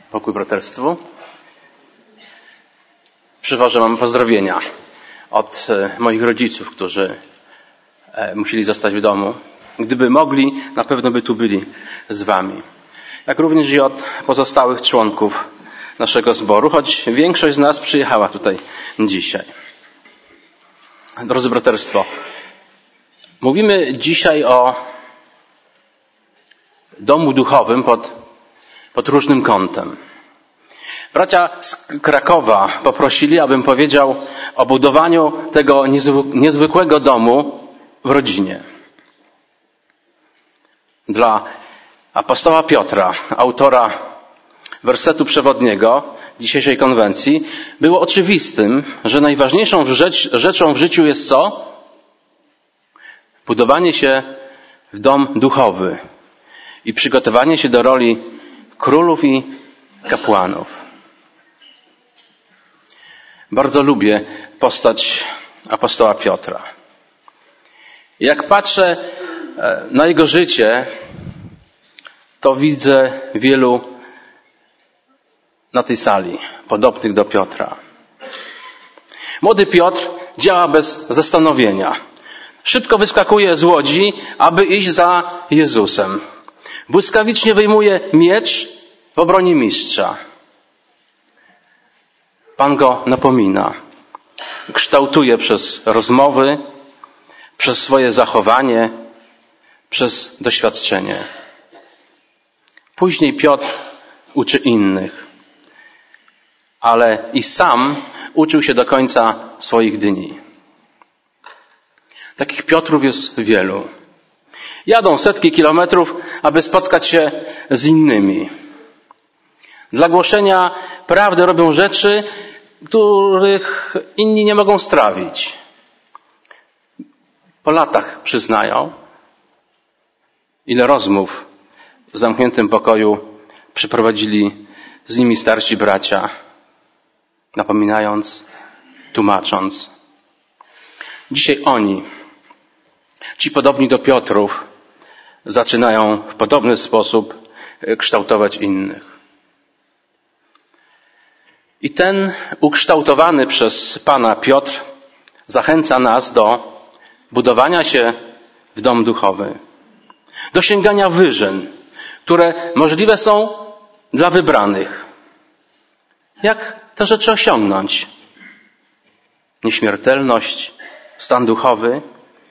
Pokój braterstwu. Przywożę wam pozdrowienia od moich rodziców, którzy musieli zostać w domu. Gdyby mogli, na pewno by tu byli z wami. Jak również i od pozostałych członków naszego zboru, choć większość z nas przyjechała tutaj dzisiaj. Drodzy braterstwo, mówimy dzisiaj o domu duchowym pod różnym kątem. Bracia z Krakowa poprosili, abym powiedział o budowaniu tego niezwykłego domu w rodzinie. Dla apostoła Piotra, autora wersetu przewodniego dzisiejszej konwencji, było oczywistym, że najważniejszą rzeczą w życiu jest co? Budowanie się w dom duchowy i przygotowanie się do roli królów i kapłanów. Bardzo lubię postać apostoła Piotra. Jak patrzę na jego życie, to widzę wielu na tej sali podobnych do Piotra. Młody Piotr działa bez zastanowienia. Szybko wyskakuje z łodzi, aby iść za Jezusem. Błyskawicznie wyjmuje miecz w obronie mistrza. Pan go napomina. Kształtuje przez rozmowy, przez swoje zachowanie, przez doświadczenie. Później Piotr uczy innych, ale i sam uczył się do końca swoich dni. Takich Piotrów jest wielu. Jadą setki kilometrów, aby spotkać się z innymi. Dla głoszenia prawdy robią rzeczy, których inni nie mogą strawić. Po latach przyznają, ile rozmów w zamkniętym pokoju przeprowadzili z nimi starsi bracia, napominając, tłumacząc. Dzisiaj oni, ci podobni do Piotrów, zaczynają w podobny sposób kształtować innych. I ten ukształtowany przez Pana Piotr zachęca nas do budowania się w dom duchowy, do sięgania wyżyn, które możliwe są dla wybranych. Jak te rzeczy osiągnąć? Nieśmiertelność, stan duchowy.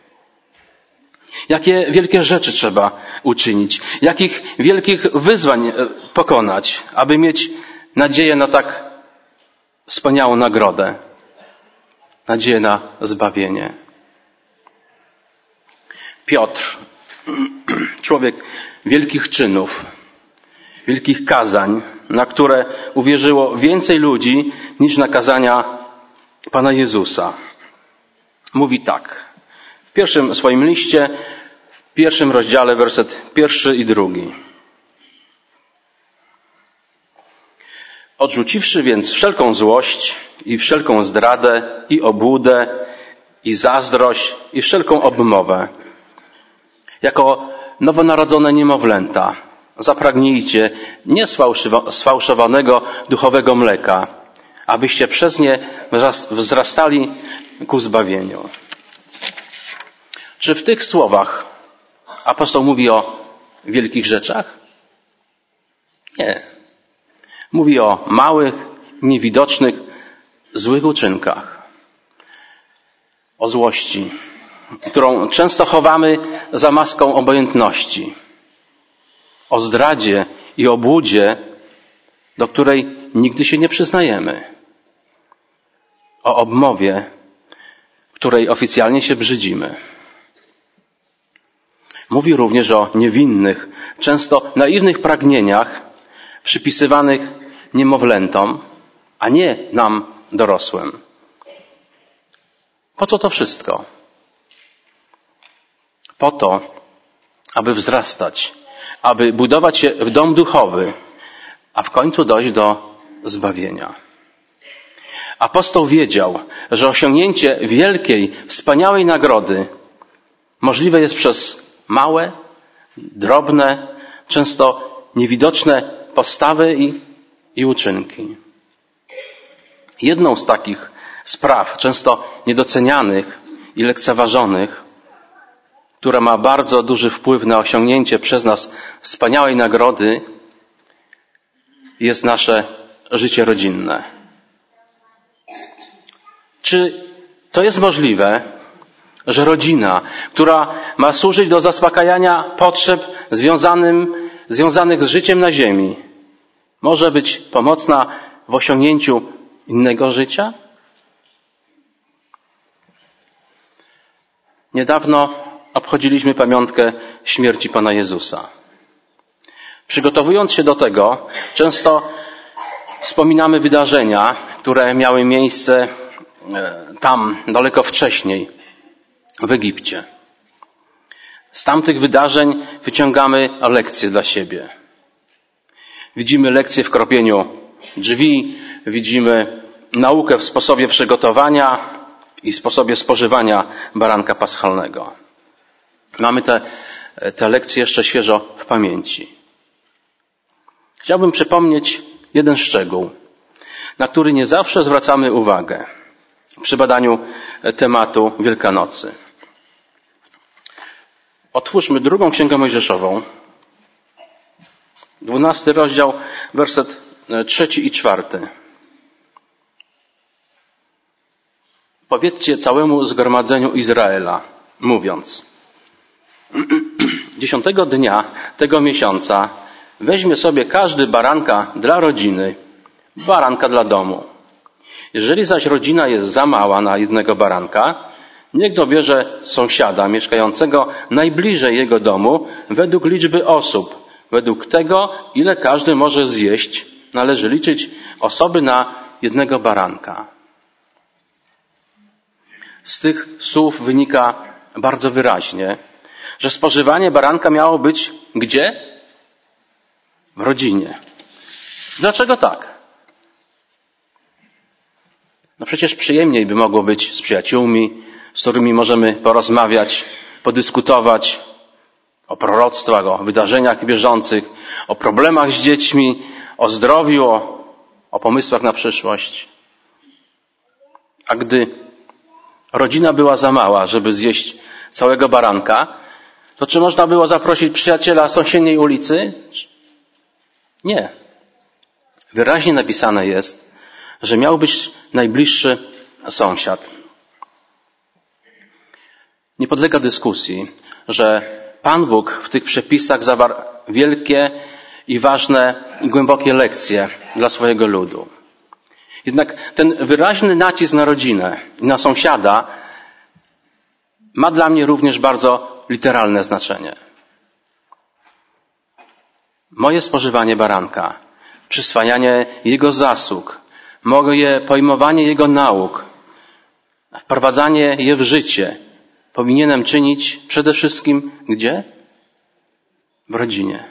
Jakie wielkie rzeczy trzeba uczynić? Jakich wielkich wyzwań pokonać, aby mieć nadzieję na tak wspaniałą nagrodę? Nadzieję na zbawienie. Piotr, człowiek wielkich czynów, wielkich kazań, na które uwierzyło więcej ludzi niż na kazania Pana Jezusa. Mówi tak. W pierwszym swoim liście, w pierwszym rozdziale, werset 1 i 2. Odrzuciwszy więc wszelką złość i wszelką zdradę i obłudę i zazdrość i wszelką obmowę, jako nowonarodzone niemowlęta, zapragnijcie nie sfałszowanego duchowego mleka, abyście przez nie wzrastali ku zbawieniu. Czy w tych słowach apostoł mówi o wielkich rzeczach? Nie. Mówi o małych, niewidocznych, złych uczynkach. O złości, którą często chowamy za maską obojętności. O zdradzie i obłudzie, do której nigdy się nie przyznajemy. O obmowie, której oficjalnie się brzydzimy. Mówi również o niewinnych, często naiwnych pragnieniach przypisywanych niemowlętom, a nie nam dorosłym. Po co to wszystko? Po to, aby wzrastać, aby budować się w dom duchowy, a w końcu dojść do zbawienia. Apostoł wiedział, że osiągnięcie wielkiej, wspaniałej nagrody możliwe jest przez małe, drobne, często niewidoczne postawy i uczynki. Jedną z takich spraw, często niedocenianych i lekceważonych, która ma bardzo duży wpływ na osiągnięcie przez nas wspaniałej nagrody, jest nasze życie rodzinne. Czy to jest możliwe, że rodzina, która ma służyć do zaspokajania potrzeb związanych z życiem na ziemi, może być pomocna w osiągnięciu innego życia? Niedawno obchodziliśmy pamiątkę śmierci Pana Jezusa. Przygotowując się do tego, często wspominamy wydarzenia, które miały miejsce tam, daleko wcześniej, w Egipcie. Z tamtych wydarzeń wyciągamy lekcje dla siebie. Widzimy lekcje w kropieniu drzwi, widzimy naukę w sposobie przygotowania i sposobie spożywania baranka paschalnego. Mamy te lekcje jeszcze świeżo w pamięci. Chciałbym przypomnieć jeden szczegół, na który nie zawsze zwracamy uwagę przy badaniu tematu Wielkanocy. Otwórzmy 2 Księgę Mojżeszową, 12 rozdział, werset 3 i 4. Powiedzcie całemu zgromadzeniu Izraela, mówiąc: 10 dnia tego miesiąca weźmie sobie każdy baranka dla rodziny, baranka dla domu. Jeżeli zaś rodzina jest za mała na jednego baranka, niech dobierze sąsiada mieszkającego najbliżej jego domu według liczby osób. Według tego, ile każdy może zjeść, należy liczyć osoby na jednego baranka. Z tych słów wynika bardzo wyraźnie, że spożywanie baranka miało być gdzie? W rodzinie. Dlaczego tak? No przecież przyjemniej by mogło być z przyjaciółmi, z którymi możemy porozmawiać, podyskutować o proroctwach, o wydarzeniach bieżących, o problemach z dziećmi, o zdrowiu, o pomysłach na przyszłość. A gdy rodzina była za mała, żeby zjeść całego baranka, to czy można było zaprosić przyjaciela z sąsiedniej ulicy? Nie. Wyraźnie napisane jest, że miał być najbliższy sąsiad. Nie podlega dyskusji, że Pan Bóg w tych przepisach zawarł wielkie i ważne i głębokie lekcje dla swojego ludu. Jednak ten wyraźny nacisk na rodzinę i na sąsiada ma dla mnie również bardzo literalne znaczenie. Moje spożywanie baranka, przyswajanie jego zasług, moje pojmowanie jego nauk, wprowadzanie je w życie powinienem czynić przede wszystkim gdzie? W rodzinie.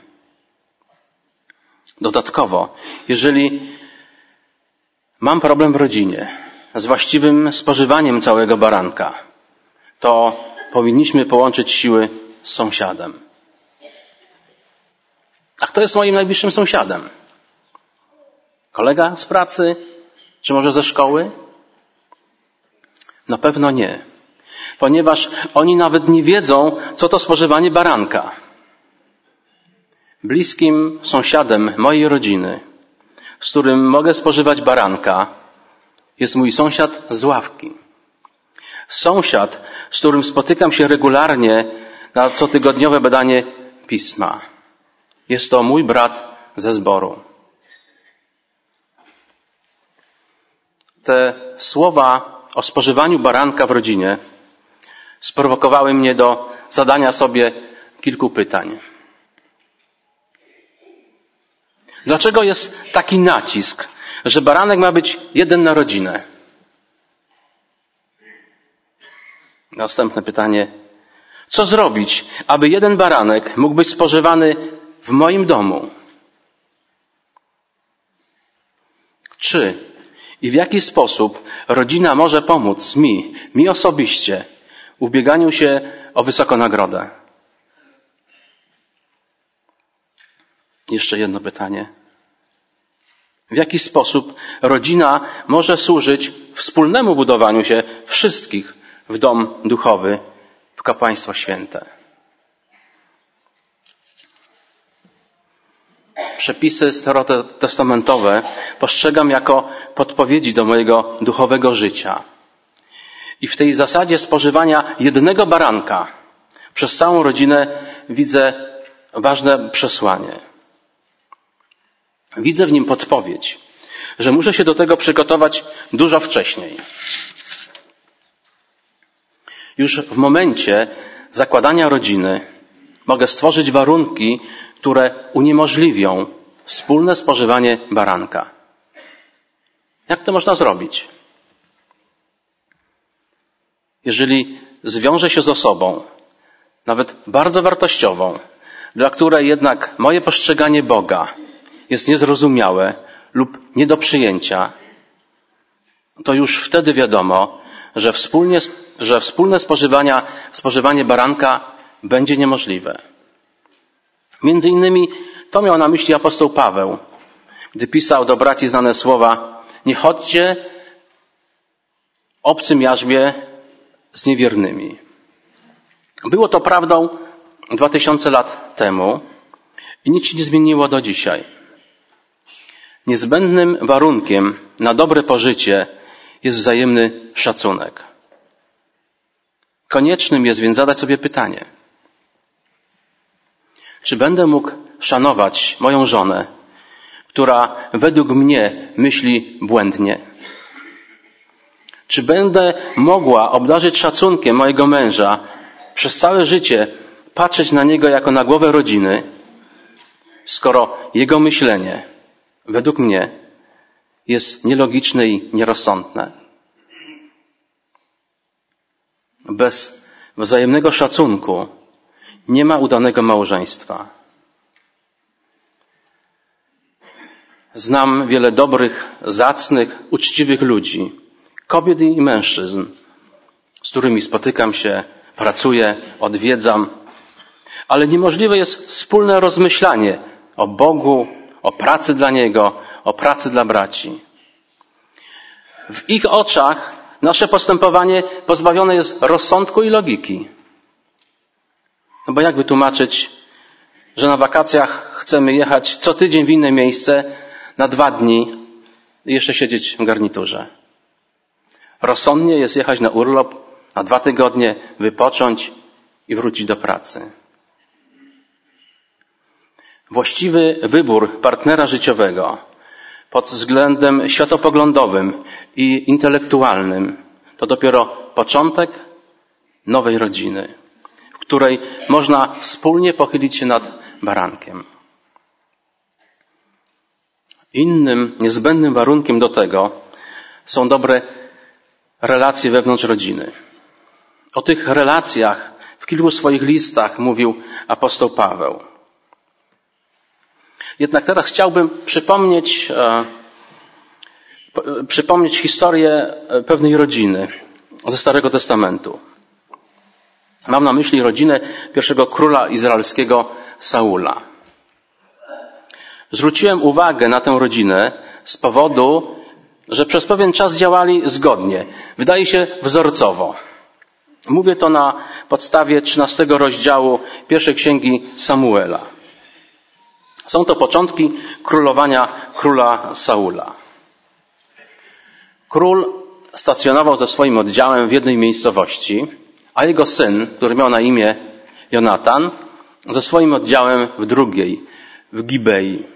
Dodatkowo, jeżeli mam problem w rodzinie z właściwym spożywaniem całego baranka, to powinniśmy połączyć siły z sąsiadem. A kto jest moim najbliższym sąsiadem? Kolega z pracy? Czy może ze szkoły? Na pewno nie. Ponieważ oni nawet nie wiedzą, co to spożywanie baranka. Bliskim sąsiadem mojej rodziny, z którym mogę spożywać baranka, jest mój sąsiad z ławki. Sąsiad, z którym spotykam się regularnie na cotygodniowe badanie pisma. Jest to mój brat ze zboru. Te słowa o spożywaniu baranka w rodzinie sprowokowały mnie do zadania sobie kilku pytań. Dlaczego jest taki nacisk, że baranek ma być jeden na rodzinę? Następne pytanie. Co zrobić, aby jeden baranek mógł być spożywany w moim domu? Czy i w jaki sposób rodzina może pomóc mi osobiście w ubieganiu się o wysoką nagrodę? Jeszcze jedno pytanie. W jaki sposób rodzina może służyć wspólnemu budowaniu się wszystkich w dom duchowy, w kapłaństwo święte. Przepisy starotestamentowe postrzegam jako podpowiedzi do mojego duchowego życia. I w tej zasadzie spożywania jednego baranka przez całą rodzinę widzę ważne przesłanie. Widzę w nim podpowiedź, że muszę się do tego przygotować dużo wcześniej. Już w momencie zakładania rodziny mogę stworzyć warunki, które uniemożliwią wspólne spożywanie baranka. Jak to można zrobić? Jeżeli zwiążę się z osobą, nawet bardzo wartościową, dla której jednak moje postrzeganie Boga jest niezrozumiałe lub nie do przyjęcia, to już wtedy wiadomo, że wspólne spożywanie baranka będzie niemożliwe. Między innymi to miał na myśli apostoł Paweł, gdy pisał do braci znane słowa: nie chodźcie obcym jarzmie z niewiernymi. Było to prawdą 2000 lat temu i nic się nie zmieniło do dzisiaj. Niezbędnym warunkiem na dobre pożycie jest wzajemny szacunek. Koniecznym jest więc zadać sobie pytanie: czy będę mógł szanować moją żonę, która według mnie myśli błędnie? Czy będę mogła obdarzyć szacunkiem mojego męża, przez całe życie patrzeć na niego jako na głowę rodziny, skoro jego myślenie według mnie jest nielogiczne i nierozsądne? Bez wzajemnego szacunku nie ma udanego małżeństwa. Znam wiele dobrych, zacnych, uczciwych ludzi, kobiet i mężczyzn, z którymi spotykam się, pracuję, odwiedzam, ale niemożliwe jest wspólne rozmyślanie o Bogu, o pracy dla Niego, o pracy dla braci. W ich oczach nasze postępowanie pozbawione jest rozsądku i logiki. No bo jak wytłumaczyć, że na wakacjach chcemy jechać co tydzień w inne miejsce na 2 dni i jeszcze siedzieć w garniturze? Rozsądnie jest jechać na urlop na 2 tygodnie, wypocząć i wrócić do pracy. Właściwy wybór partnera życiowego pod względem światopoglądowym i intelektualnym to dopiero początek nowej rodziny, w której można wspólnie pochylić się nad barankiem. Innym niezbędnym warunkiem do tego są dobre relacje wewnątrz rodziny. O tych relacjach w kilku swoich listach mówił apostoł Paweł. Jednak teraz chciałbym przypomnieć historię pewnej rodziny ze Starego Testamentu. Mam na myśli rodzinę pierwszego króla izraelskiego Saula. Zwróciłem uwagę na tę rodzinę z powodu, że przez pewien czas działali zgodnie. Wydaje się wzorcowo. Mówię to na podstawie 13 rozdziału pierwszej księgi Samuela. Są to początki królowania króla Saula. Król stacjonował ze swoim oddziałem w jednej miejscowości, a jego syn, który miał na imię Jonatan, ze swoim oddziałem w drugiej, w Gibei.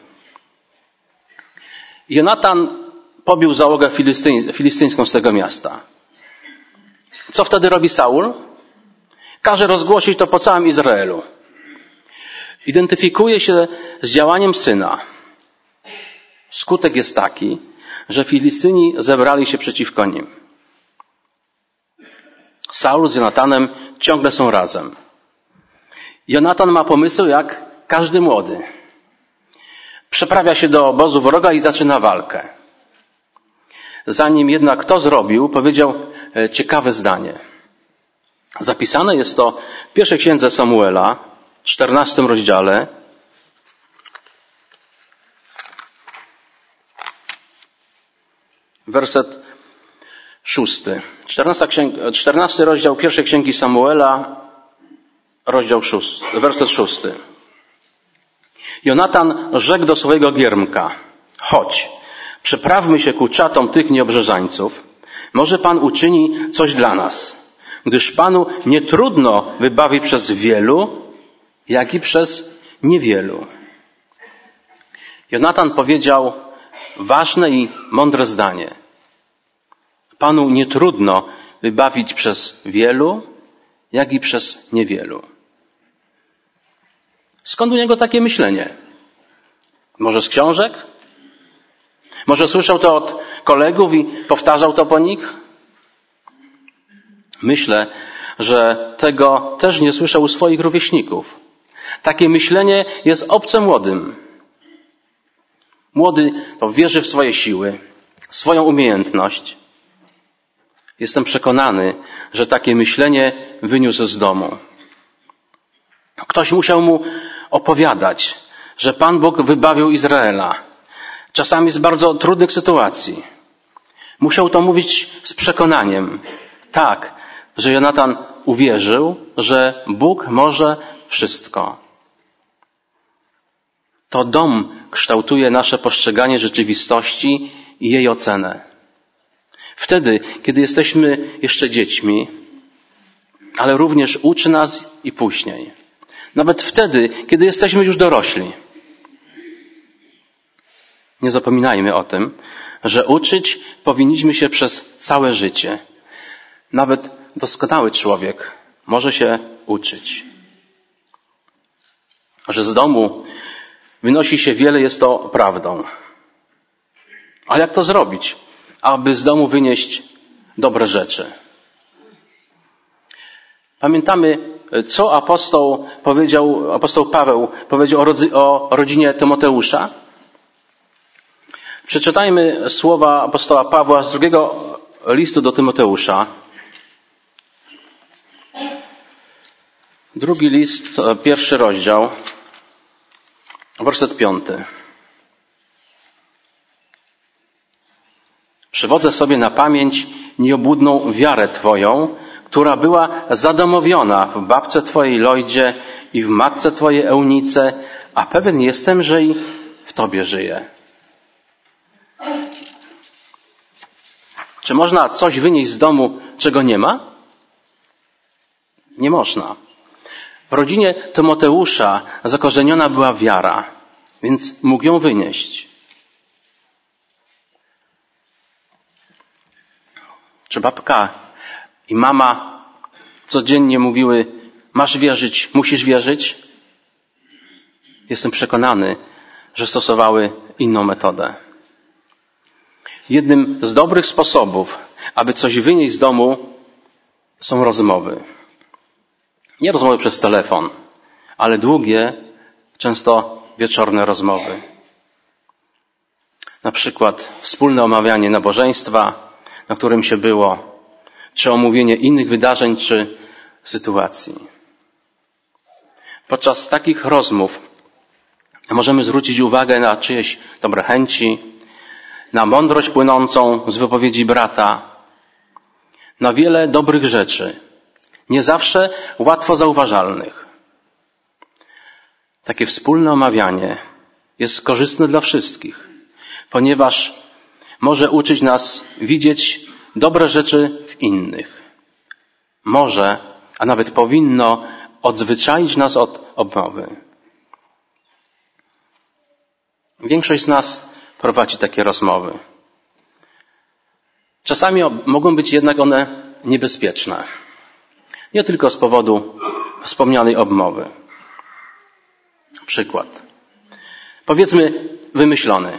Jonatan pobił załogę filistyńską z tego miasta. Co wtedy robi Saul? Każe rozgłosić to po całym Izraelu. Identyfikuje się z działaniem syna. Skutek jest taki, że Filistyni zebrali się przeciwko nim. Saul z Jonatanem ciągle są razem. Jonatan ma pomysł jak każdy młody. Przeprawia się do obozu wroga i zaczyna walkę. Zanim jednak to zrobił, powiedział ciekawe zdanie. Zapisane jest to w pierwszej księdze Samuela, 14 rozdziale. werset 6. 14 rozdział pierwszej księgi Samuela, rozdział 6, werset 6. Jonatan rzekł do swojego giermka: chodź, przeprawmy się ku czatom tych nieobrzeżańców. Może Pan uczyni coś dla nas, gdyż Panu nie trudno wybawić przez wielu, jak i przez niewielu. Jonatan powiedział ważne i mądre zdanie. Panu nie trudno wybawić przez wielu, jak i przez niewielu. Skąd u niego takie myślenie? Może z książek? Może słyszał to od kolegów i powtarzał to po nich? Myślę, że tego też nie słyszał u swoich rówieśników. Takie myślenie jest obce młodym. Młody to wierzy w swoje siły, swoją umiejętność. Jestem przekonany, że takie myślenie wyniósł z domu. Ktoś musiał mu opowiadać, że Pan Bóg wybawił Izraela, czasami z bardzo trudnych sytuacji. Musiał to mówić z przekonaniem, tak, że Jonatan uwierzył, że Bóg może wszystko. To dom kształtuje nasze postrzeganie rzeczywistości i jej ocenę. Wtedy, kiedy jesteśmy jeszcze dziećmi, ale również uczy nas i później. Nawet wtedy, kiedy jesteśmy już dorośli. Nie zapominajmy o tym, że uczyć powinniśmy się przez całe życie. Nawet doskonały człowiek może się uczyć. Że z domu wynosi się wiele, jest to prawdą. Ale jak to zrobić, aby z domu wynieść dobre rzeczy? Pamiętamy, co apostoł Paweł powiedział o rodzinie Tymoteusza? Przeczytajmy słowa apostoła Pawła z drugiego listu do Tymoteusza. Drugi list, 1 rozdział, werset 5. Przywodzę sobie na pamięć nieobłudną wiarę Twoją, która była zadomowiona w babce Twojej Lojdzie i w matce Twojej Eunice, a pewien jestem, że i w Tobie żyje. Czy można coś wynieść z domu, czego nie ma? Nie można. W rodzinie Tymoteusza zakorzeniona była wiara, więc mógł ją wynieść. Czy babka i mama codziennie mówiły: masz wierzyć, musisz wierzyć? Jestem przekonany, że stosowały inną metodę. Jednym z dobrych sposobów, aby coś wynieść z domu, są rozmowy. Nie rozmowy przez telefon, ale długie, często wieczorne rozmowy. Na przykład wspólne omawianie nabożeństwa, na którym się było, czy omówienie innych wydarzeń, czy sytuacji. Podczas takich rozmów możemy zwrócić uwagę na czyjeś dobre chęci, na mądrość płynącą z wypowiedzi brata, na wiele dobrych rzeczy, nie zawsze łatwo zauważalnych. Takie wspólne omawianie jest korzystne dla wszystkich, ponieważ może uczyć nas widzieć dobre rzeczy w innych. Może, a nawet powinno odzwyczaić nas od obmowy. Większość z nas prowadzi takie rozmowy. Czasami mogą być jednak one niebezpieczne. Nie tylko z powodu wspomnianej obmowy. Przykład. Powiedzmy wymyślony.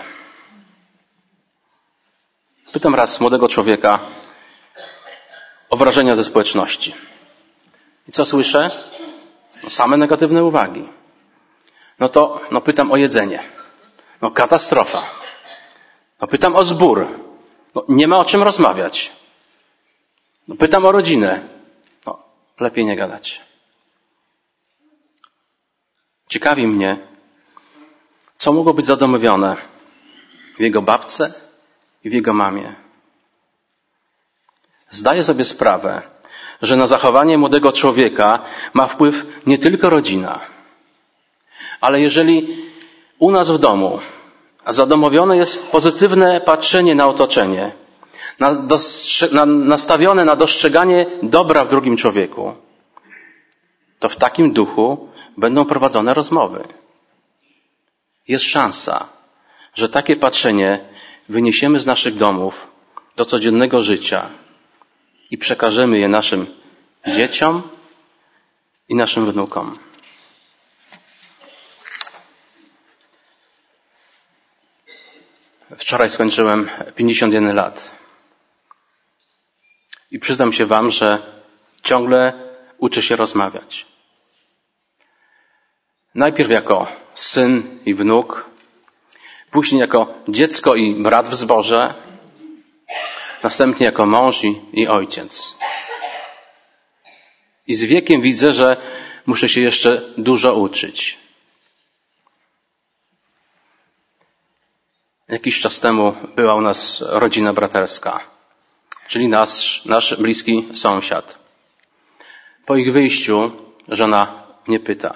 Pytam raz młodego człowieka o wrażenia ze społeczności. I co słyszę? Same negatywne uwagi. Pytam o jedzenie. Katastrofa. Pytam o zbór. Nie ma o czym rozmawiać. Pytam o rodzinę. Lepiej nie gadać. Ciekawi mnie, co mogło być zadomowione w jego babce i w jego mamie. Zdaję sobie sprawę, że na zachowanie młodego człowieka ma wpływ nie tylko rodzina, ale jeżeli u nas w domu zadomowione jest pozytywne patrzenie na otoczenie, nastawione na dostrzeganie dobra w drugim człowieku, to w takim duchu będą prowadzone rozmowy. Jest szansa, że takie patrzenie wyniesiemy z naszych domów do codziennego życia i przekażemy je naszym dzieciom i naszym wnukom. Wczoraj skończyłem 51 lat. I przyznam się wam, że ciągle uczę się rozmawiać. Najpierw jako syn i wnuk, później jako dziecko i brat w zborze, następnie jako mąż i ojciec. I z wiekiem widzę, że muszę się jeszcze dużo uczyć. Jakiś czas temu była u nas rodzina braterska, czyli nasz bliski sąsiad. Po ich wyjściu żona mnie pyta: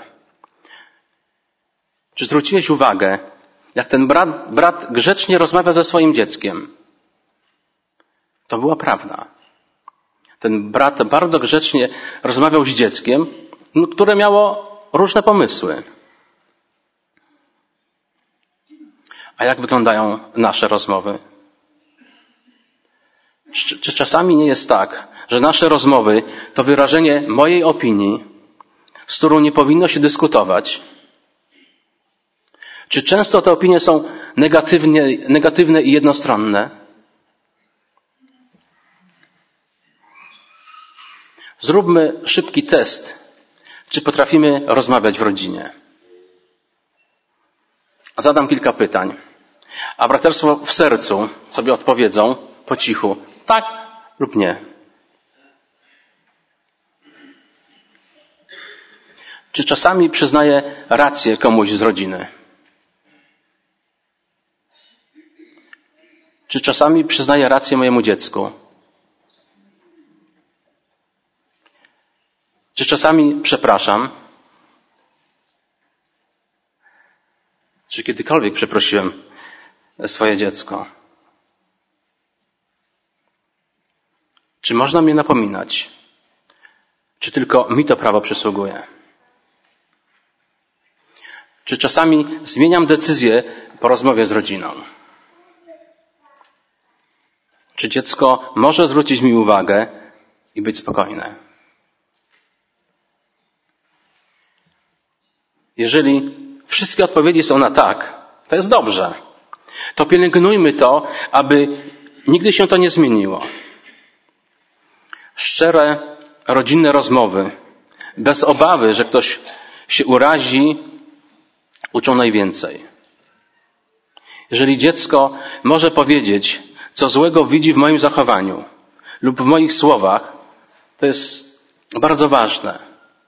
czy zwróciłeś uwagę, jak ten brat grzecznie rozmawia ze swoim dzieckiem? To była prawda. Ten brat bardzo grzecznie rozmawiał z dzieckiem, które miało różne pomysły. A jak wyglądają nasze rozmowy? Czy czasami nie jest tak, że nasze rozmowy to wyrażenie mojej opinii, z którą nie powinno się dyskutować? Czy często te opinie są negatywne i jednostronne? Zróbmy szybki test, czy potrafimy rozmawiać w rodzinie. Zadam kilka pytań, a braterstwo w sercu sobie odpowiedzą po cichu: tak lub nie. Czy czasami przyznaję rację komuś z rodziny? Czy czasami przyznaję rację mojemu dziecku? Czy czasami przepraszam? Czy kiedykolwiek przeprosiłem swoje dziecko? Czy można mnie napominać? Czy tylko mi to prawo przysługuje? Czy czasami zmieniam decyzję po rozmowie z rodziną? Czy dziecko może zwrócić mi uwagę i być spokojne? Jeżeli wszystkie odpowiedzi są na tak, to jest dobrze. To pielęgnujmy to, aby nigdy się to nie zmieniło. Szczere, rodzinne rozmowy, bez obawy, że ktoś się urazi, uczą najwięcej. Jeżeli dziecko może powiedzieć, co złego widzi w moim zachowaniu lub w moich słowach, to jest bardzo ważne.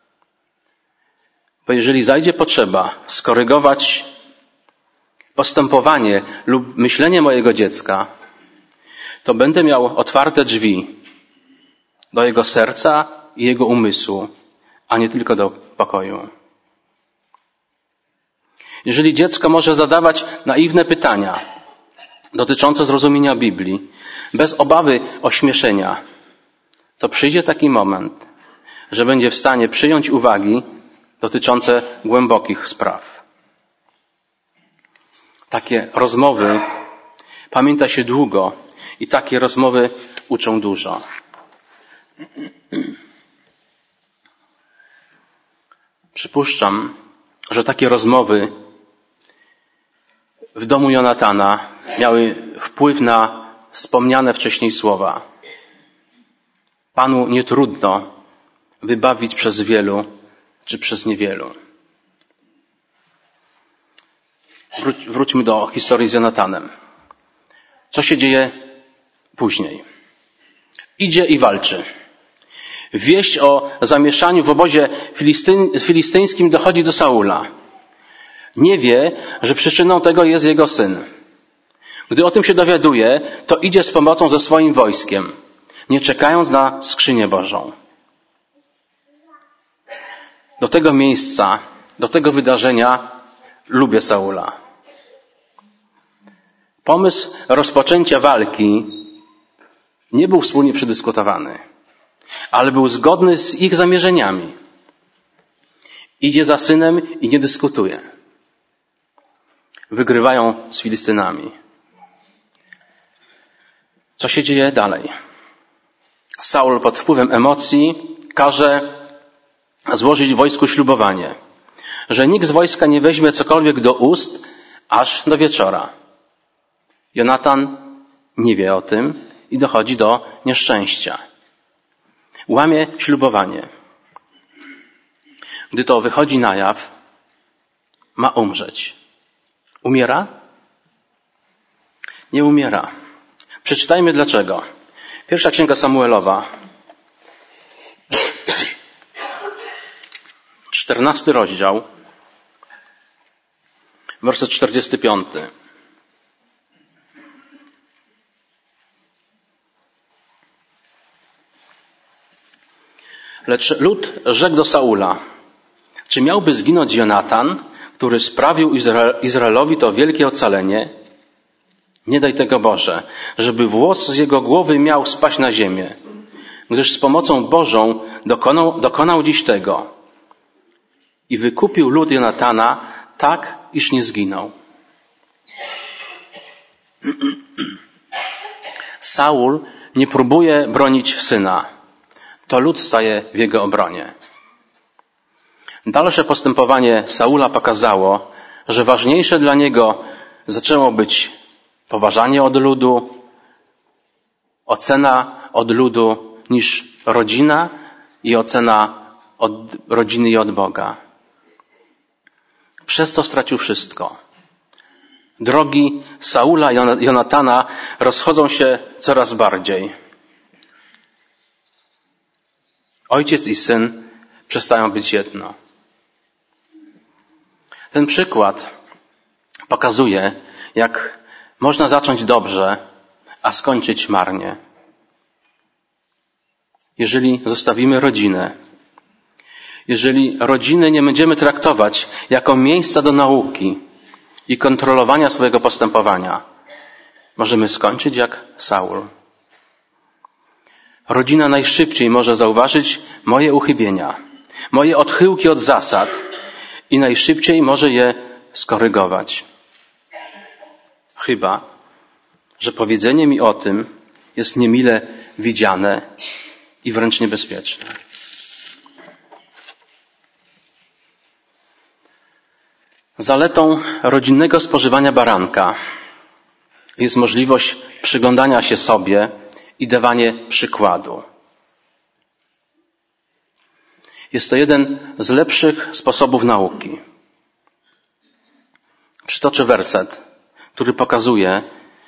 Bo jeżeli zajdzie potrzeba skorygować postępowanie lub myślenie mojego dziecka, to będę miał otwarte drzwi do jego serca i jego umysłu, a nie tylko do pokoju. Jeżeli dziecko może zadawać naiwne pytania dotyczące zrozumienia Biblii, bez obawy ośmieszenia, to przyjdzie taki moment, że będzie w stanie przyjąć uwagi dotyczące głębokich spraw. Takie rozmowy pamięta się długo i takie rozmowy uczą dużo. Przypuszczam, że takie rozmowy w domu Jonatana miały wpływ na wspomniane wcześniej słowa. Panu nie trudno wybawić przez wielu czy przez niewielu. Wróćmy do historii z Jonatanem. Co się dzieje później? Idzie i walczy. Wieść o zamieszaniu w obozie filistyńskim dochodzi do Saula. Nie wie, że przyczyną tego jest jego syn. Gdy o tym się dowiaduje, to idzie z pomocą ze swoim wojskiem. nie czekając na skrzynię Bożą. Do tego miejsca, do tego wydarzenia lubię Saula. Pomysł rozpoczęcia walki nie był wspólnie przedyskutowany, ale był zgodny z ich zamierzeniami. Idzie za synem i nie dyskutuje. Wygrywają z Filistynami. Co się dzieje dalej? Saul pod wpływem emocji każe złożyć wojsku ślubowanie, że nikt z wojska nie weźmie cokolwiek do ust aż do wieczora. Jonatan nie wie o tym i dochodzi do nieszczęścia. Łamie ślubowanie. Gdy to wychodzi na jaw, ma umrzeć. Umiera? Nie umiera. Przeczytajmy dlaczego. Pierwsza księga Samuelowa, 14 rozdział, werset 45. Lecz lud rzekł do Saula: czy miałby zginąć Jonatan, który sprawił Izraelowi to wielkie ocalenie? Nie daj tego, Boże, żeby włos z jego głowy miał spaść na ziemię, gdyż z pomocą Bożą dokonał dziś tego i wykupił lud Jonatana tak, iż nie zginął. Saul nie próbuje bronić syna. To lud staje w jego obronie. Dalsze postępowanie Saula pokazało, że ważniejsze dla niego zaczęło być poważanie od ludu, ocena od ludu niż rodzina i ocena od rodziny i od Boga. Przez to stracił wszystko. Drogi Saula i Jonatana rozchodzą się coraz bardziej. Ojciec i syn przestają być jedno. Ten przykład pokazuje, jak można zacząć dobrze, a skończyć marnie. Jeżeli zostawimy rodzinę, jeżeli rodziny nie będziemy traktować jako miejsca do nauki i kontrolowania swojego postępowania, możemy skończyć jak Saul. Rodzina najszybciej może zauważyć moje uchybienia, moje odchyłki od zasad i najszybciej może je skorygować. Chyba że powiedzenie mi o tym jest niemile widziane i wręcz niebezpieczne. Zaletą rodzinnego spożywania baranka jest możliwość przyglądania się sobie i dawanie przykładu. Jest to jeden z lepszych sposobów nauki. Przytoczę werset, który pokazuje,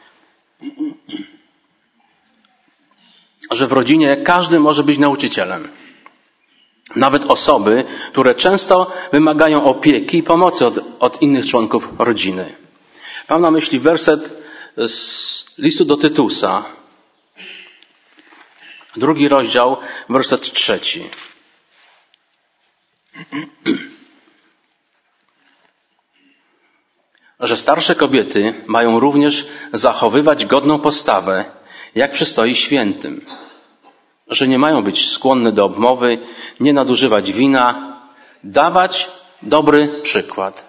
że w rodzinie każdy może być nauczycielem. Nawet osoby, które często wymagają opieki i pomocy od innych członków rodziny. Mam na myśli werset z listu do Tytusa, 2 rozdział, werset 3. Że starsze kobiety mają również zachowywać godną postawę, jak przystoi świętym. Że nie mają być skłonne do obmowy, nie nadużywać wina, dawać dobry przykład.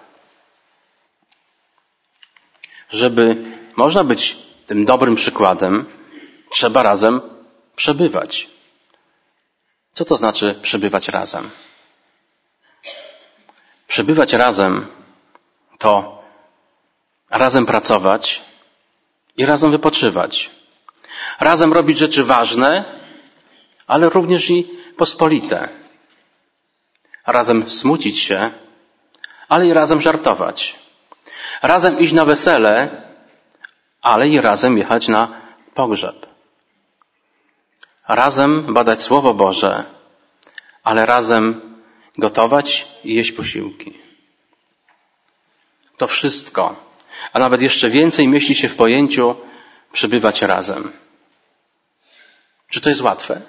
Żeby można być tym dobrym przykładem, trzeba razem przebywać. Co to znaczy przebywać razem? Przebywać razem to razem pracować i razem wypoczywać. Razem robić rzeczy ważne, ale również i pospolite. Razem smucić się, ale i razem żartować. Razem iść na wesele, ale i razem jechać na pogrzeb. Razem badać Słowo Boże, ale razem gotować i jeść posiłki. To wszystko, a nawet jeszcze więcej mieści się w pojęciu przebywać razem. Czy to jest łatwe?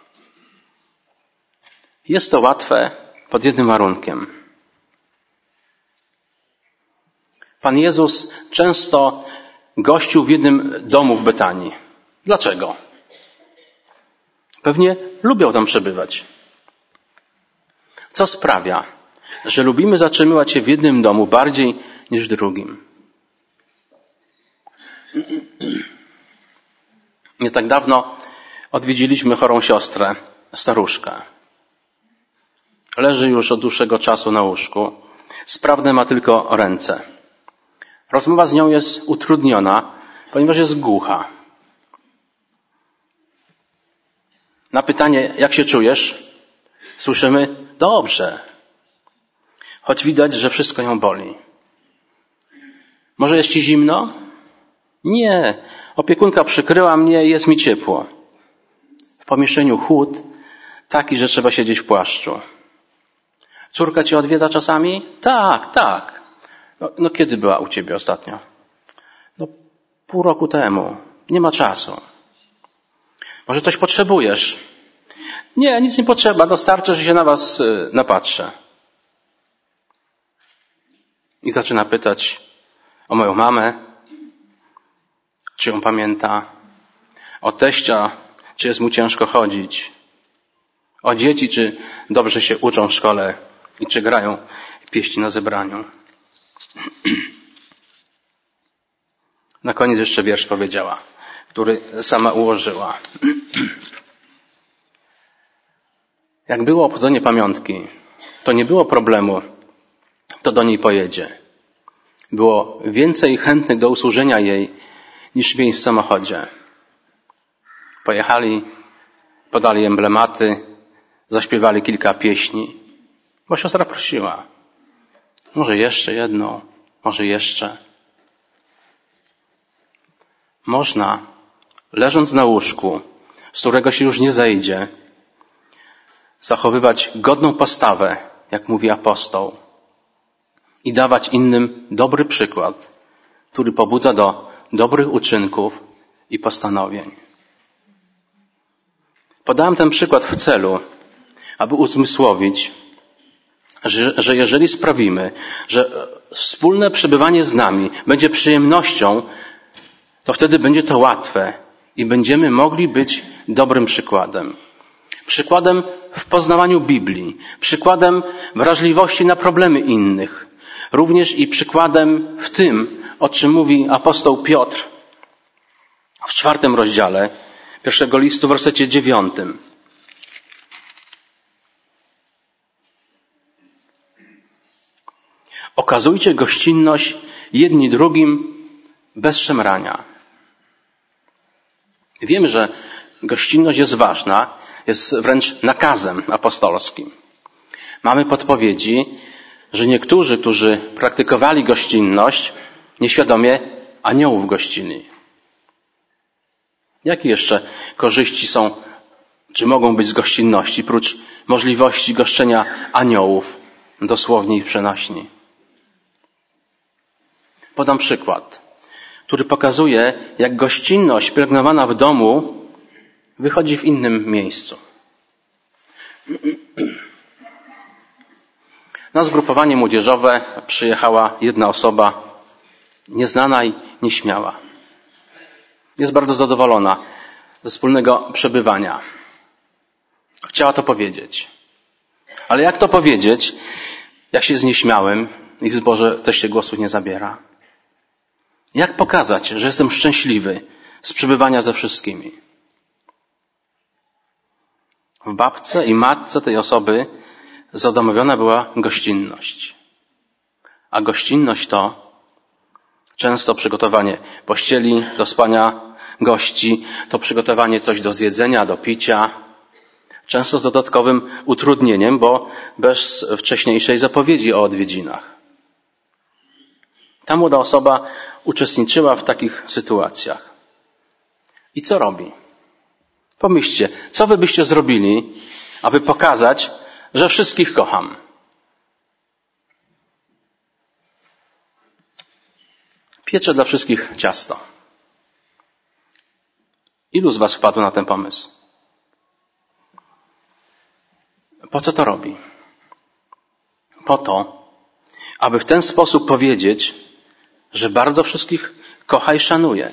Jest to łatwe pod jednym warunkiem. Pan Jezus często gościł w jednym domu w Betanii. Dlaczego? Pewnie lubią tam przebywać. Co sprawia, że lubimy zatrzymywać się w jednym domu bardziej niż w drugim? Nie tak dawno odwiedziliśmy chorą siostrę, staruszkę. Leży już od dłuższego czasu na łóżku. Sprawne ma tylko ręce. Rozmowa z nią jest utrudniona, ponieważ jest głucha. Na pytanie, jak się czujesz? Słyszymy, dobrze. Choć widać, że wszystko ją boli. Może jest ci zimno? Nie. Opiekunka przykryła mnie i jest mi ciepło. W pomieszczeniu chłód taki, że trzeba siedzieć w płaszczu. Córka cię odwiedza czasami? Tak. No kiedy była u ciebie ostatnio? Pół roku temu. Nie ma czasu. Może coś potrzebujesz? Nie, nic nie potrzeba. Dostarczę, że się na was napatrzę. I zaczyna pytać o moją mamę, czy ją pamięta, o teścia, czy jest mu ciężko chodzić, o dzieci, czy dobrze się uczą w szkole i czy grają pieśni na zebraniu. Na koniec jeszcze wiersz powiedziała, który sama ułożyła. Jak było obchodzenie pamiątki, to nie było problemu, kto do niej pojedzie. Było więcej chętnych do usłużenia jej niż miejsc w samochodzie. Pojechali, podali emblematy, zaśpiewali kilka pieśni, bo siostra prosiła. Może jeszcze jedną, może jeszcze. Można, leżąc na łóżku, z którego się już nie zejdzie, zachowywać godną postawę, jak mówi apostoł, i dawać innym dobry przykład, który pobudza do dobrych uczynków i postanowień. Podałem ten przykład w celu, aby uzmysłowić, że jeżeli sprawimy, że wspólne przebywanie z nami będzie przyjemnością, to wtedy będzie to łatwe i będziemy mogli być dobrym przykładem. Przykładem w poznawaniu Biblii, przykładem wrażliwości na problemy innych, również i przykładem w tym, o czym mówi apostoł Piotr w 4 rozdziale pierwszego listu, w wersecie 9. Okazujcie gościnność jedni drugim bez szemrania. Wiemy, że gościnność jest ważna, jest wręcz nakazem apostolskim. Mamy podpowiedzi, że niektórzy, którzy praktykowali gościnność, nieświadomie aniołów gościli. Jakie jeszcze korzyści są, czy mogą być z gościnności, prócz możliwości goszczenia aniołów, dosłownie i przenośni? Podam przykład, który pokazuje, jak gościnność pielęgnowana w domu wychodzi w innym miejscu. Na zgrupowanie młodzieżowe przyjechała jedna osoba nieznana i nieśmiała. Jest bardzo zadowolona ze wspólnego przebywania. Chciała to powiedzieć. Ale jak to powiedzieć, jak się jest nieśmiałym i w zborze też się głosu nie zabiera? Jak pokazać, że jestem szczęśliwy z przebywania ze wszystkimi? W babce i matce tej osoby zadomowiona była gościnność. A gościnność to często przygotowanie pościeli do spania gości, to przygotowanie coś do zjedzenia, do picia, często z dodatkowym utrudnieniem, bo bez wcześniejszej zapowiedzi o odwiedzinach. Ta młoda osoba uczestniczyła w takich sytuacjach. I co robi? Pomyślcie, co wy byście zrobili, aby pokazać, że wszystkich kocham? Pieczę dla wszystkich ciasto. Ilu z was wpadło na ten pomysł? Po co to robi? Po to, aby w ten sposób powiedzieć, że bardzo wszystkich kocha i szanuje.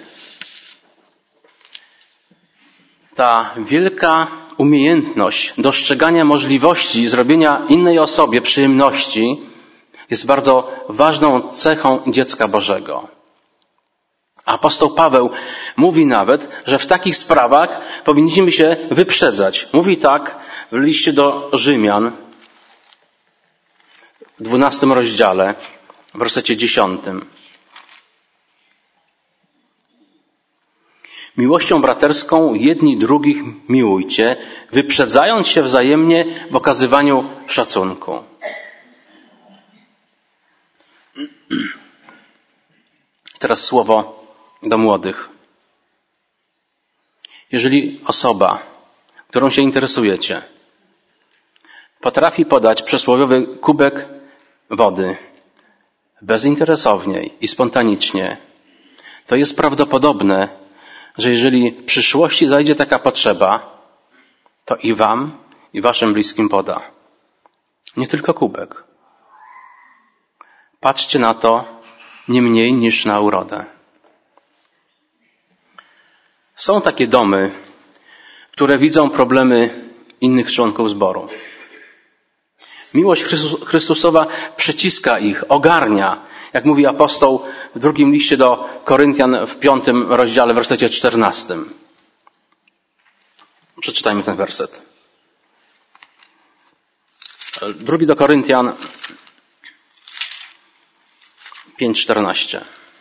Ta wielka umiejętność dostrzegania możliwości zrobienia innej osobie przyjemności jest bardzo ważną cechą dziecka Bożego. Apostoł Paweł mówi nawet, że w takich sprawach powinniśmy się wyprzedzać. Mówi tak w liście do Rzymian, w 12 rozdziale, w wersecie 10. Miłością braterską jedni drugich miłujcie, wyprzedzając się wzajemnie w okazywaniu szacunku. Teraz słowo do młodych. Jeżeli osoba, którą się interesujecie, potrafi podać przysłowiowy kubek wody bezinteresownie i spontanicznie, to jest prawdopodobne, że jeżeli w przyszłości zajdzie taka potrzeba, to i wam, i waszym bliskim poda. Nie tylko kubek. Patrzcie na to nie mniej niż na urodę. Są takie domy, które widzą problemy innych członków zboru. Miłość Chrystusowa przyciska ich, ogarnia. Jak mówi apostoł w drugim liście do Koryntian w 5 rozdziale, w wersecie 14. Przeczytajmy ten werset. 2 do Koryntian 5:14.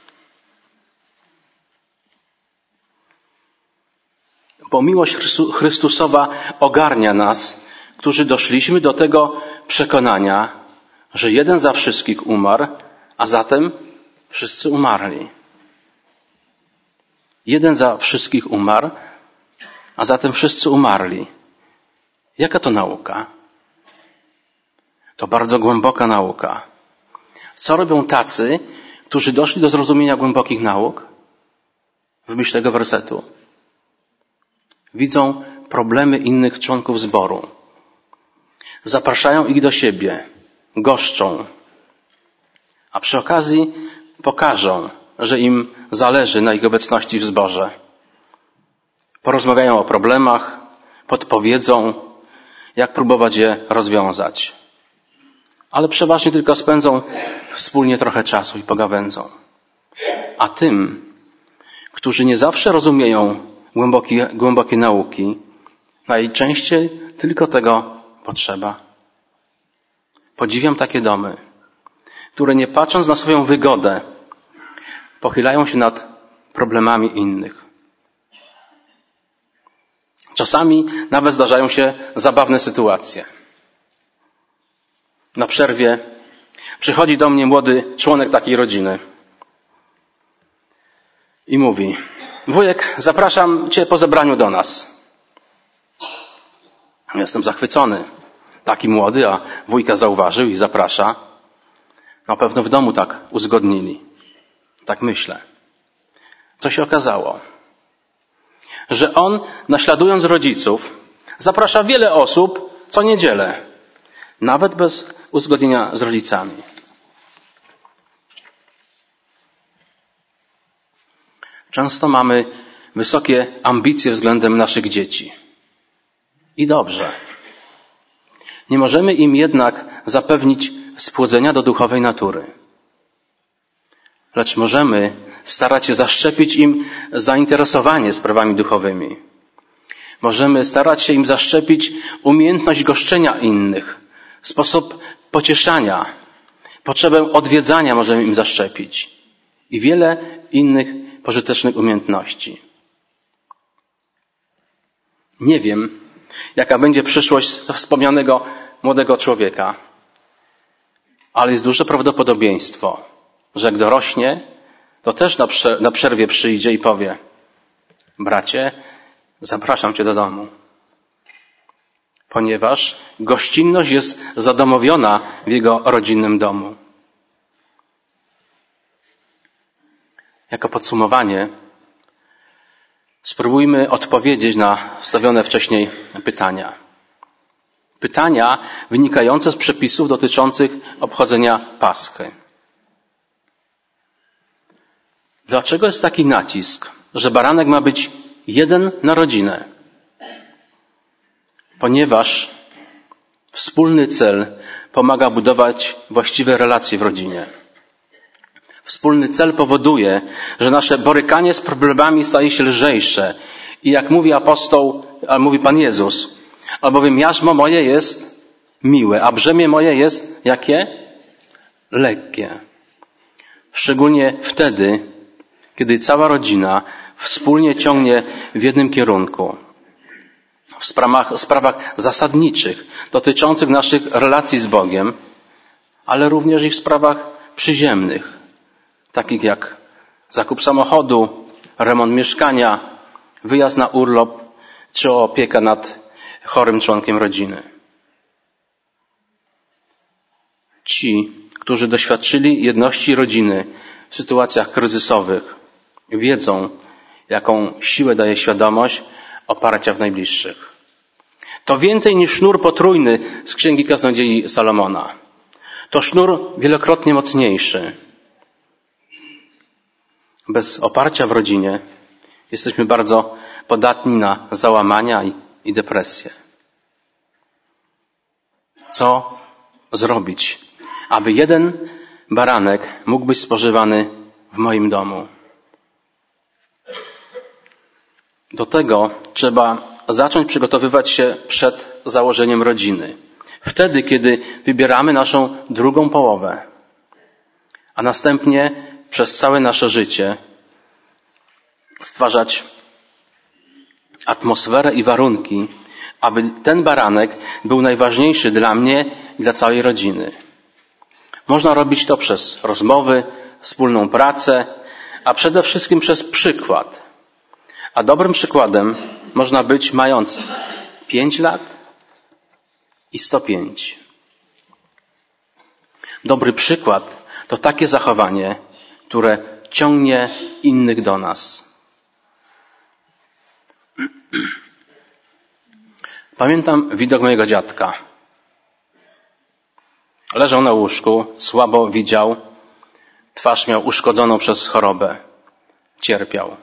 Bo miłość Chrystusowa ogarnia nas, którzy doszliśmy do tego przekonania, że jeden za wszystkich umarł, a zatem wszyscy umarli. Jeden za wszystkich umarł, a zatem wszyscy umarli. Jaka to nauka? To bardzo głęboka nauka. Co robią tacy, którzy doszli do zrozumienia głębokich nauk? W myśl tego wersetu. Widzą problemy innych członków zboru. Zapraszają ich do siebie, goszczą, a przy okazji pokażą, że im zależy na ich obecności w zborze. Porozmawiają o problemach, podpowiedzą, jak próbować je rozwiązać. Ale przeważnie tylko spędzą wspólnie trochę czasu i pogawędzą. A tym, którzy nie zawsze rozumieją głębokie nauki, najczęściej tylko tego potrzeba. Podziwiam takie domy, które nie patrząc na swoją wygodę, pochylają się nad problemami innych. Czasami nawet zdarzają się zabawne sytuacje. Na przerwie przychodzi do mnie młody członek takiej rodziny i mówi: wujek, zapraszam cię po zebraniu do nas. Jestem zachwycony. Taki młody, a wujka zauważył i zaprasza. Na pewno w domu tak uzgodnili. Tak myślę. Co się okazało? Że on, naśladując rodziców, zaprasza wiele osób co niedzielę. Nawet bez uzgodnienia z rodzicami. Często mamy wysokie ambicje względem naszych dzieci. I dobrze. Nie możemy im jednak zapewnić spłodzenia do duchowej natury. Lecz możemy starać się zaszczepić im zainteresowanie sprawami duchowymi. Możemy starać się im zaszczepić umiejętność goszczenia innych, sposób pocieszania, potrzebę odwiedzania możemy im zaszczepić i wiele innych pożytecznych umiejętności. Nie wiem, jaka będzie przyszłość wspomnianego młodego człowieka, ale jest duże prawdopodobieństwo, że jak dorośnie, to też na przerwie przyjdzie i powie: bracie, zapraszam cię do domu. Ponieważ gościnność jest zadomowiona w jego rodzinnym domu. Jako podsumowanie spróbujmy odpowiedzieć na stawione wcześniej pytania. Pytania wynikające z przepisów dotyczących obchodzenia Paschy. Dlaczego jest taki nacisk, że baranek ma być jeden na rodzinę? Ponieważ wspólny cel pomaga budować właściwe relacje w rodzinie. Wspólny cel powoduje, że nasze borykanie z problemami staje się lżejsze. I jak mówi apostoł, mówi Pan Jezus, albowiem jarzmo moje jest miłe, a brzemię moje jest jakie? Lekkie. Szczególnie wtedy, kiedy cała rodzina wspólnie ciągnie w jednym kierunku. W sprawach zasadniczych, dotyczących naszych relacji z Bogiem, ale również i w sprawach przyziemnych, takich jak zakup samochodu, remont mieszkania, wyjazd na urlop czy opieka nad chorym członkiem rodziny. Ci, którzy doświadczyli jedności rodziny w sytuacjach kryzysowych, wiedzą, jaką siłę daje świadomość oparcia w najbliższych. To więcej niż sznur potrójny z Księgi Kaznodziei Salomona. To sznur wielokrotnie mocniejszy. Bez oparcia w rodzinie jesteśmy bardzo podatni na załamania i depresję. Co zrobić, aby jeden baranek mógł być spożywany w moim domu? Do tego trzeba zacząć przygotowywać się przed założeniem rodziny. Wtedy, kiedy wybieramy naszą drugą połowę, a następnie przez całe nasze życie stwarzać atmosferę i warunki, aby ten baranek był najważniejszy dla mnie i dla całej rodziny. Można robić to przez rozmowy, wspólną pracę, a przede wszystkim przez przykład. A dobrym przykładem można być mając 5 lat i 105. Dobry przykład to takie zachowanie, które ciągnie innych do nas. Pamiętam widok mojego dziadka. Leżał na łóżku, słabo widział, twarz miał uszkodzoną przez chorobę. Cierpiał.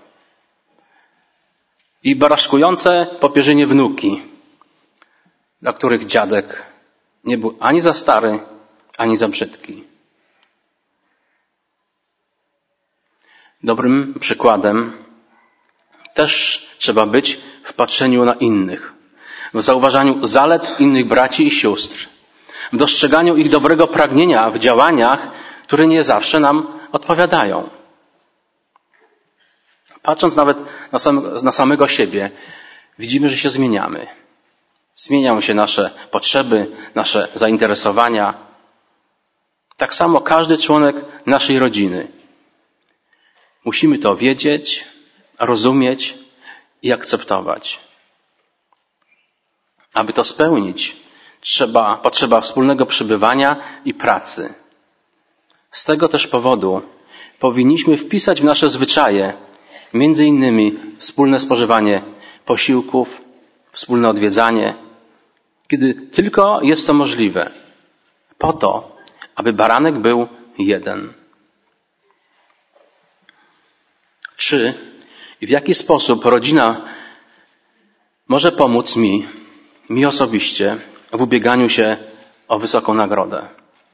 I baraszkujące po pierzynie wnuki, dla których dziadek nie był ani za stary, ani za brzydki. Dobrym przykładem też trzeba być w patrzeniu na innych, w zauważaniu zalet innych braci i sióstr, w dostrzeganiu ich dobrego pragnienia w działaniach, które nie zawsze nam odpowiadają. Patrząc nawet na samego siebie, widzimy, że się zmieniamy. Zmieniają się nasze potrzeby, nasze zainteresowania. Tak samo każdy członek naszej rodziny. Musimy to wiedzieć, rozumieć i akceptować. Aby to spełnić, potrzeba wspólnego przebywania i pracy. Z tego też powodu powinniśmy wpisać w nasze zwyczaje między innymi wspólne spożywanie posiłków, wspólne odwiedzanie, kiedy tylko jest to możliwe, po to, aby baranek był jeden. Czy i w jaki sposób rodzina może pomóc mi osobiście, w ubieganiu się o wysoką nagrodę?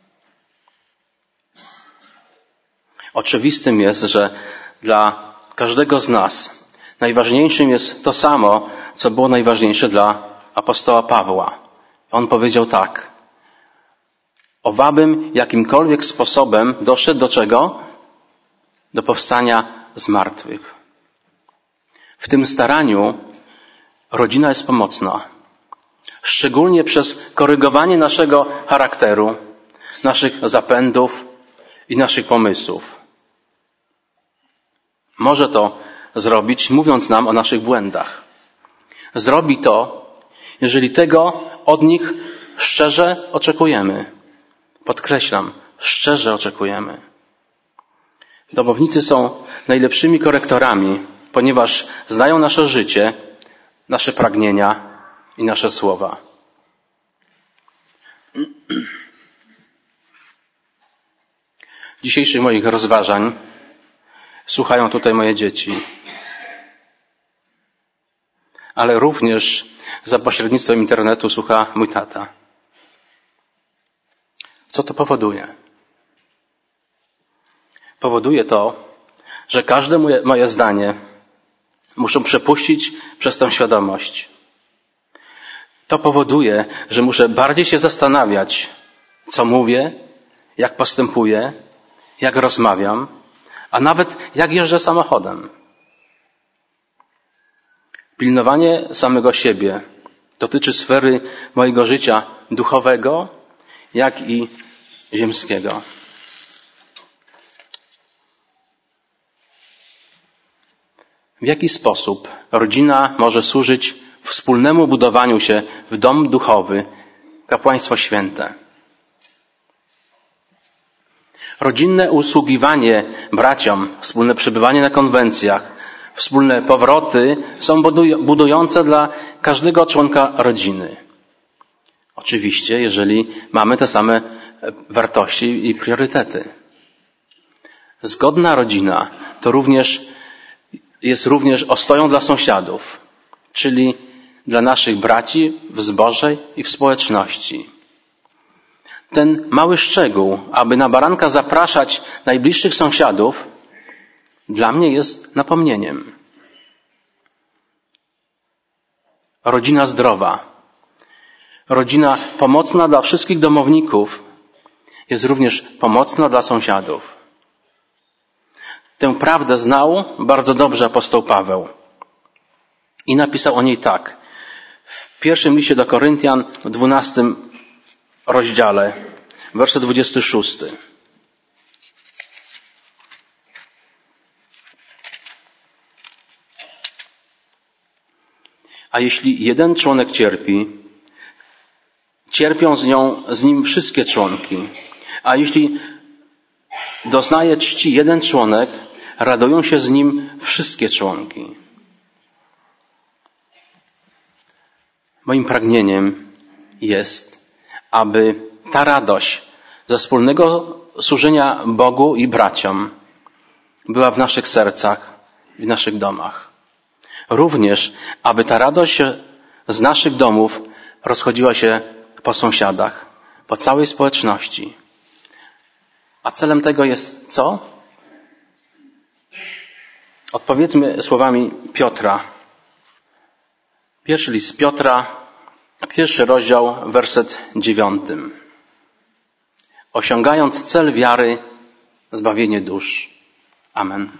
Oczywistym jest, że dla każdego z nas najważniejszym jest to samo, co było najważniejsze dla apostoła Pawła. On powiedział tak: owabym jakimkolwiek sposobem doszedł do czego? Do powstania z martwych. W tym staraniu rodzina jest pomocna. Szczególnie przez korygowanie naszego charakteru, naszych zapędów i naszych pomysłów. Może to zrobić, mówiąc nam o naszych błędach. Zrobi to, jeżeli tego od nich szczerze oczekujemy. Podkreślam, szczerze oczekujemy. Domownicy są najlepszymi korektorami, ponieważ znają nasze życie, nasze pragnienia i nasze słowa. Dzisiejszych moich rozważań słuchają tutaj moje dzieci, ale również za pośrednictwem internetu słucha mój tata. Co to powoduje? Powoduje to, że każde moje zdanie muszą przepuścić przez tę świadomość. To powoduje, że muszę bardziej się zastanawiać, co mówię, jak postępuję, jak rozmawiam, a nawet jak jeżdżę samochodem. Pilnowanie samego siebie dotyczy sfery mojego życia duchowego, jak i ziemskiego. W jaki sposób rodzina może służyć wspólnemu budowaniu się w dom duchowy, kapłaństwo święte? Rodzinne usługiwanie braciom, wspólne przebywanie na konwencjach, wspólne powroty są budujące dla każdego członka rodziny. Oczywiście, jeżeli mamy te same wartości i priorytety. Zgodna rodzina to jest również ostoją dla sąsiadów, czyli dla naszych braci w zborze i w społeczności. Ten mały szczegół, aby na baranka zapraszać najbliższych sąsiadów, dla mnie jest napomnieniem. Rodzina zdrowa, rodzina pomocna dla wszystkich domowników jest również pomocna dla sąsiadów. Tę prawdę znał bardzo dobrze apostoł Paweł i napisał o niej tak. W pierwszym liście do Koryntian, w 12 rozdziale, werset 26. A jeśli jeden członek cierpi, cierpią z nim wszystkie członki. A jeśli doznaje czci jeden członek, radują się z nim wszystkie członki. Moim pragnieniem jest, aby ta radość ze wspólnego służenia Bogu i braciom była w naszych sercach, w naszych domach. Również, aby ta radość z naszych domów rozchodziła się po sąsiadach, po całej społeczności. A celem tego jest co? Odpowiedzmy słowami Piotra. Pierwszy list Piotra, 1 rozdział, werset 9. Osiągając cel wiary, zbawienie dusz. Amen.